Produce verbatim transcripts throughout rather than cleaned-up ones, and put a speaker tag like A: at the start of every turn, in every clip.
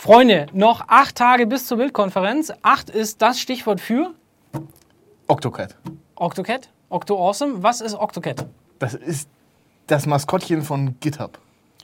A: Freunde, noch acht Tage bis zur Bildkonferenz. Acht ist das Stichwort für
B: Octocat.
A: Octocat? Octo-Awesome. Was ist Octocat?
B: Das ist das Maskottchen von GitHub.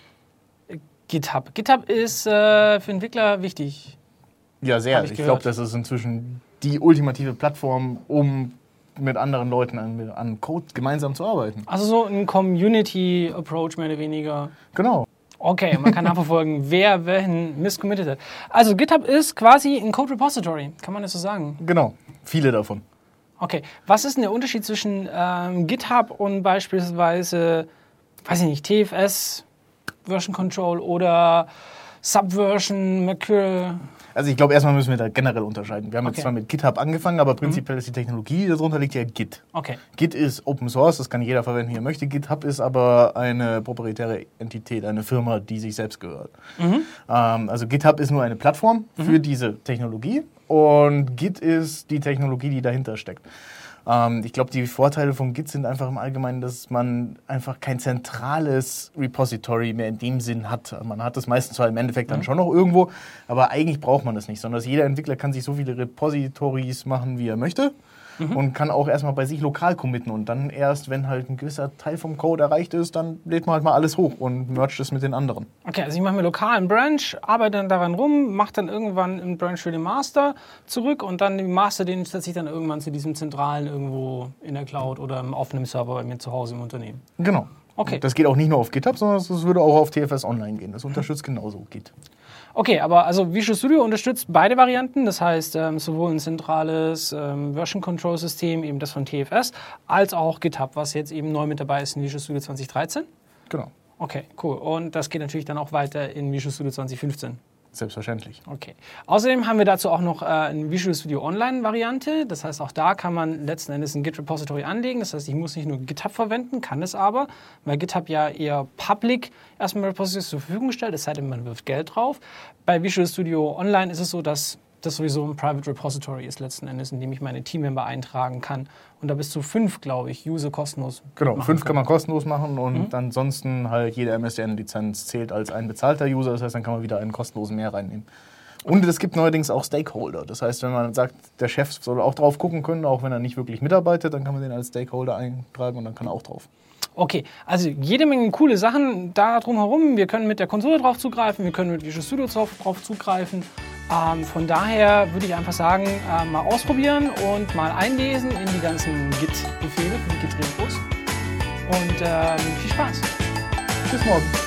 A: GitHub. GitHub ist äh, für Entwickler wichtig.
B: Ja, sehr.
A: Ich,
B: ich glaube, das ist inzwischen die ultimative Plattform, um mit anderen Leuten an, an Code gemeinsam zu arbeiten.
A: Also so ein Community-Approach mehr oder weniger.
B: Genau.
A: Okay, man kann nachverfolgen, wer welchen Mist committed hat. Also GitHub ist quasi ein Code-Repository, kann man das so sagen?
B: Genau, viele davon.
A: Okay, was ist denn der Unterschied zwischen ähm, GitHub und beispielsweise, weiß ich nicht, T F S, Version Control oder Subversion, Mercurial?
B: Also ich glaube, erstmal müssen wir da generell unterscheiden. Wir haben
A: Okay.
B: jetzt zwar mit GitHub angefangen, aber prinzipiell mhm. ist die Technologie, die darunter liegt, ja Git.
A: Okay.
B: Git ist Open Source, das kann jeder verwenden, wie er möchte. GitHub ist aber eine proprietäre Entität, eine Firma, die sich selbst gehört. Mhm. Ähm, also GitHub ist nur eine Plattform mhm. für diese Technologie und Git ist die Technologie, die dahinter steckt. Ähm, ich glaube, die Vorteile von Git sind einfach im Allgemeinen, dass man einfach kein zentrales Repository mehr in dem Sinn hat. Man hat das meistens zwar im Endeffekt dann mhm. schon noch irgendwo, aber eigentlich braucht man das nicht, sondern dass jeder Entwickler kann sich so viele Repositories machen, wie er möchte. Mhm. Und kann auch erstmal bei sich lokal committen und dann erst, wenn halt ein gewisser Teil vom Code erreicht ist, dann lädt man halt mal alles hoch und mergt es mit den anderen.
A: Okay, also ich mache mir lokal einen Branch, arbeite dann daran rum, mache dann irgendwann einen Branch für den Master zurück und dann den Master, den setze ich dann irgendwann zu diesem zentralen irgendwo in der Cloud oder im offenen Server bei mir zu Hause im Unternehmen.
B: Genau.
A: Okay.
B: Das geht auch nicht nur auf GitHub, sondern das würde auch auf T F S Online gehen. Das unterstützt genauso Git.
A: Okay, aber also Visual Studio unterstützt beide Varianten, das heißt ähm, sowohl ein zentrales ähm, Version Control System, eben das von T F S, als auch GitHub, was jetzt eben neu mit dabei ist in Visual Studio zwanzig dreizehn.
B: Genau.
A: Okay, cool. Und das geht natürlich dann auch weiter in Visual Studio zwanzig fünfzehn.
B: Selbstverständlich.
A: Okay. Außerdem haben wir dazu auch noch äh, eine Visual Studio Online-Variante. Das heißt, auch da kann man letzten Endes ein Git-Repository anlegen. Das heißt, ich muss nicht nur GitHub verwenden, kann es aber, weil GitHub ja eher public erstmal Repositories zur Verfügung stellt, es sei denn, man wirft Geld drauf. Bei Visual Studio Online ist es so, dass das sowieso ein Private Repository ist letzten Endes, in dem ich meine Teammember eintragen kann. Und da bis zu fünf, glaube ich, User kostenlos
B: Genau, fünf kann. kann man kostenlos machen und
A: mhm.
B: ansonsten halt jede M S D N-Lizenz zählt als ein bezahlter User. Das heißt, dann kann man wieder einen kostenlosen mehr reinnehmen. Und es gibt neuerdings auch Stakeholder. Das heißt, wenn man sagt, der Chef soll auch drauf gucken können, auch wenn er nicht wirklich mitarbeitet, dann kann man den als Stakeholder eintragen und dann kann er auch drauf.
A: Okay, also jede Menge coole Sachen da drumherum. Wir können mit der Konsole drauf zugreifen, wir können mit Visual Studio drauf, drauf zugreifen. Ähm, von daher würde ich einfach sagen, äh, mal ausprobieren und mal einlesen in die ganzen Git-Befehle, die Git-Repos. Und ähm, viel Spaß.
B: Bis morgen.